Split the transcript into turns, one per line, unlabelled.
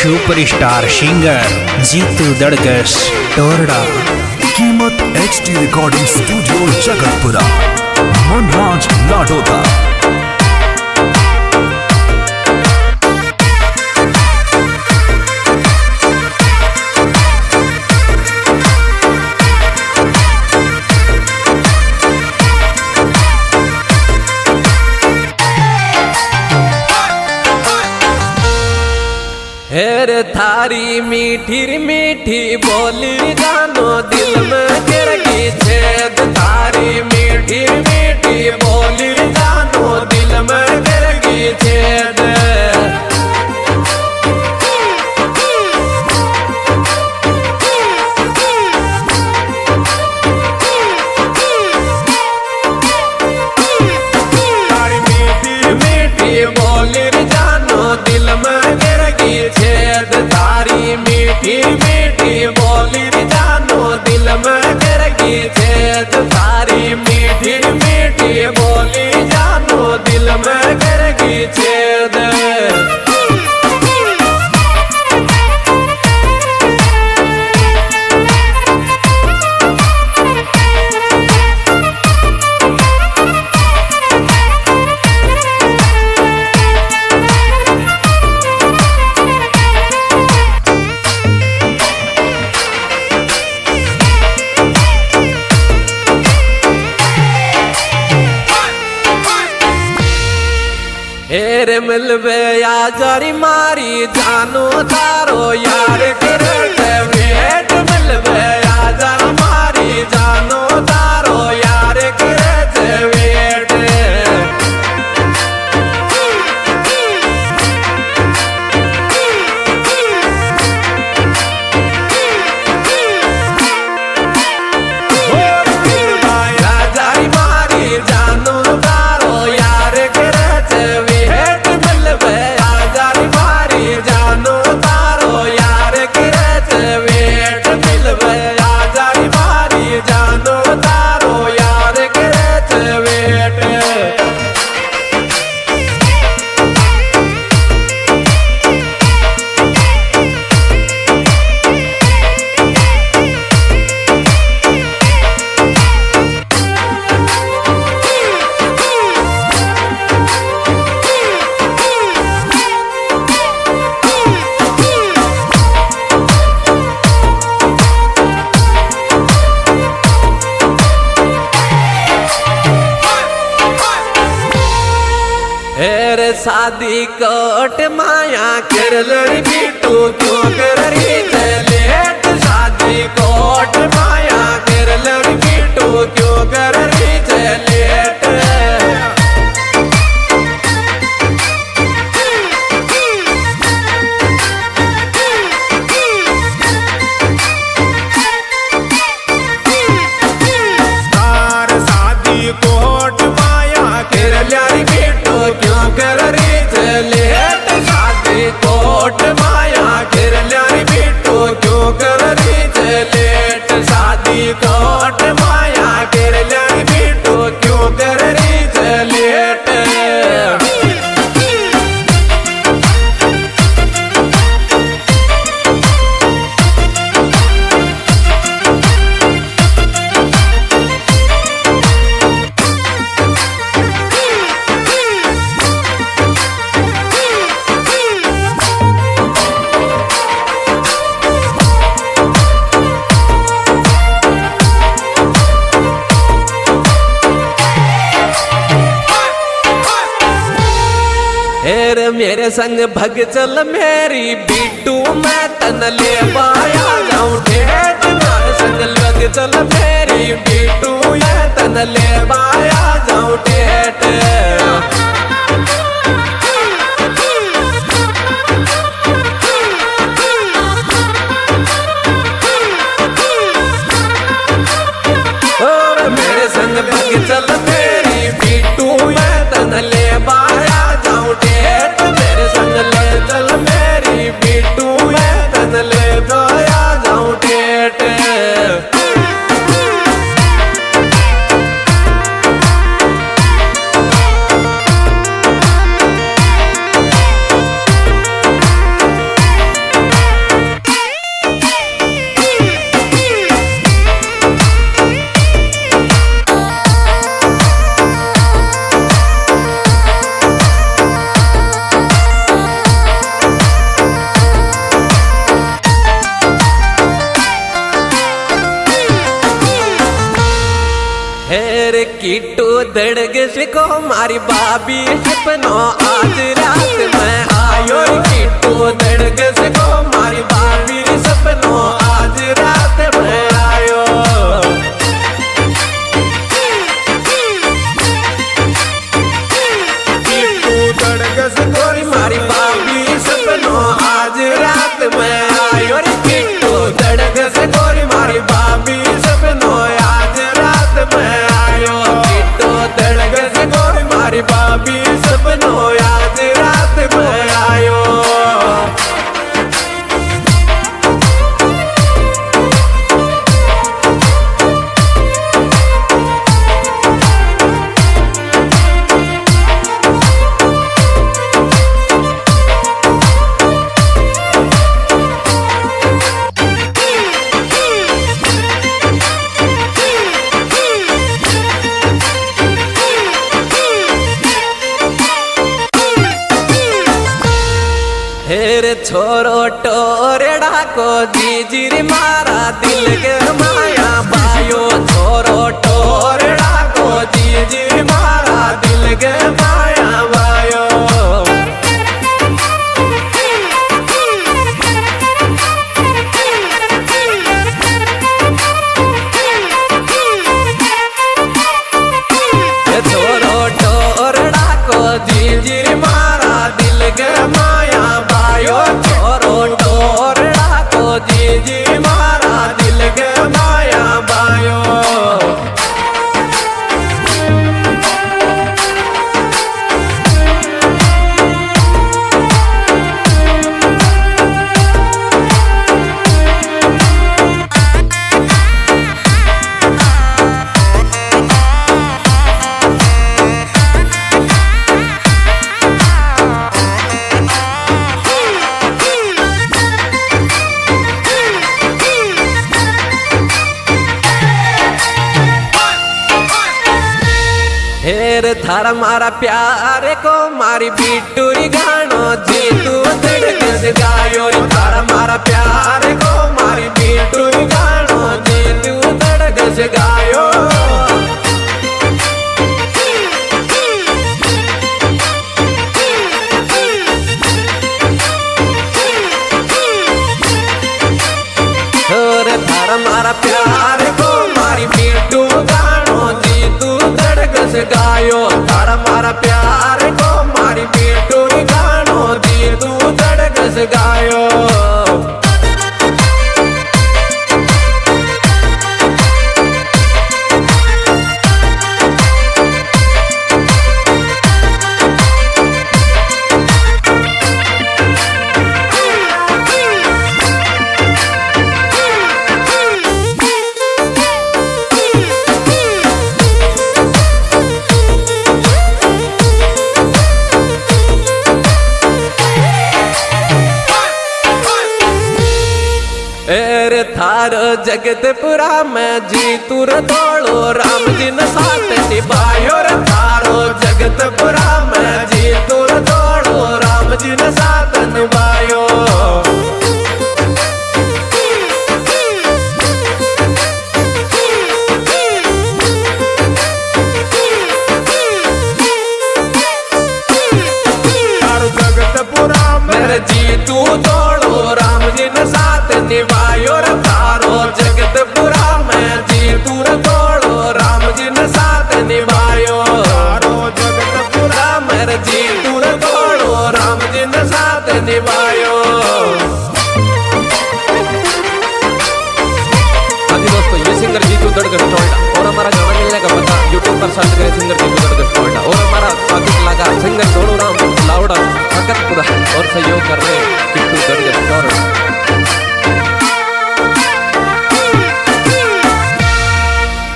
Superstar singer Jeetu दड़कस टोरडा।
कीमत HD recording studio Jagatpura, Manraj Ladoda.
हेर थारी मीठी मीठी बोली जानो दिल में गिरगी छेद। थारी मीठी मीठी बोली जानो दिल में गिरगी छेद। थारी मीठी मीठी बोली जानो दिल में गिरगी छेद। तारी मीठी मीठी बोली जानो दिल में गिरगी छेद। तारी मीठी मीठी बोली जानो दिल में गिरगी छेद। हेरे मिलवे या जारी मारी जानो तारो यार करते वेट। मिलवे या जारी मारी जानो तारो यार करते वेट। जारी मारी जानो तारो यार करते वेट। जानो तारो यार करते वेट। मिलवे या जारी मारी जानो तारो यार करते वेट। हेरे शादी कोट माया कर लड़की तू क्यों कर रही लेट। शादी कोट माया कर लड़की तू क्यों कर रही लेट। शादी कोट माया कर लड़की तू क्यों कर रही लेट। शादी कोट माया कर लड़की तू क्यों कर रही लेट। शादी कोट माया कर लड़की तू क्यों कर रही लेट। हेरे मेरे संग भग चल मेरी बीटू मैं तन ले पाया जाऊं ठेठ। मेरे संग भग चल मेरी बीटू मैं तन ले पाया जाऊं ठेठ। मेरे संग भग चल मेरी बीटू मैं तन ले पाया जाऊं ठेठ। मेरे संग ले चल मेरी बीटू मैं तन ले पाया जाऊं ठेठ। किट्टू दड़गस को मारी भाभी सपनो आज रात में आयो। किट्टू दड़गस को मारी भाभी सपनो आज रात में आयो। किट्टू दड़गस गोरी मारी भाभी सपनो आज रात में आयो। किट्टू दड़गस गोरी मारी भाभी सपनो आज रात में आयो। किट्टू दड़गस गोरी मारी भाभी सपनो आज रात में आयो। हेर छोरो टोरेड़ा को जीजिर मारा दिल के माया बायो। छोरो टोरेड़ा को जीजिर मारा दिल के माया बायो। छोरो टोरेड़ा को जीजिर मारा दिल के माया बायो। छोरो टोरेड़ा को जीजी मारा दिल के माया बायो। हेर थारा मारा प्यार को मारी बिटूरी गानो जी तू दड़गस गायो। थारा मारा प्यार को मारी बिटूरी गानो जी तू दड़गस गायो। और थारा मारा प्यार को मारी बिटू गानो जी तू दड़गस गायो। थारा मारा प्यार को मारी बिटूरी गानो जी तू दड़गस गायो। एर थारो जगतपुरा में जी तुर तोड़ो राम जी न साथ निभायो। रे थारो जगतपुरा में जी तुर तोड़ो राम जी न साथ निभायो। जगतपुरा में जी तू तोड़ो राम जी न साथ निभायो। रे थारो जगतपुरा में जी तू